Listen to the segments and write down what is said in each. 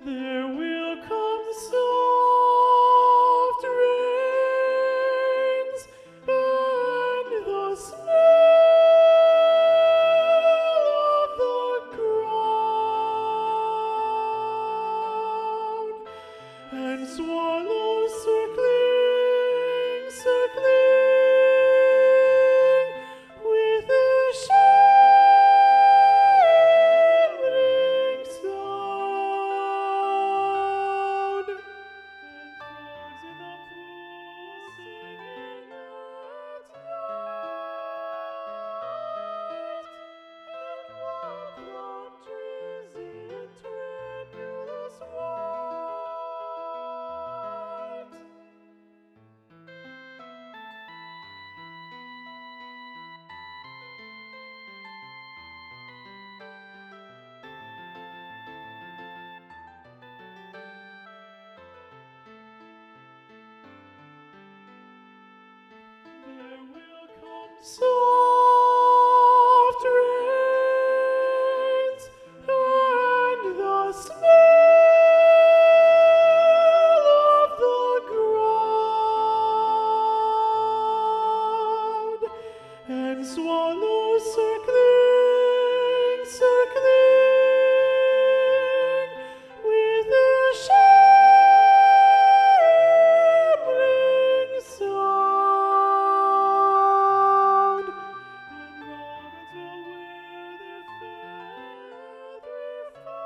There will come soft rains, and the smell of the ground, and swallows circling, circling with their shimmering sound, and frogs in the pool singing at night, and wild plum trees in tremulous white. There will come soft rains, and the smell of the ground, and swallows circling, circling with their shimmering sound, and robins will wear their feathery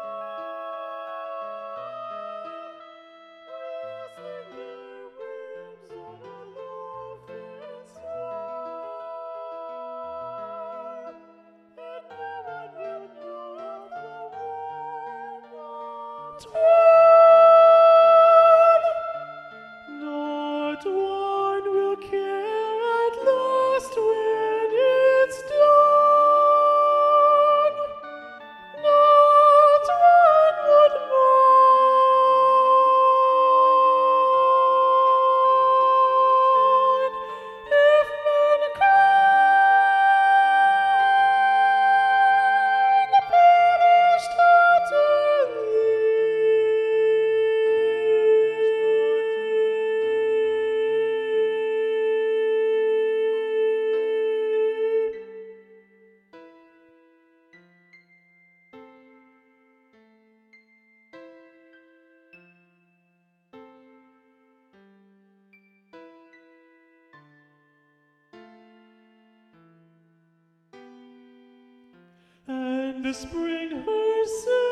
fall, resting their wings on a low-fed star, and no one will know of the not one will care at last when it's done. Not one would mind if mankind perished and the spring herself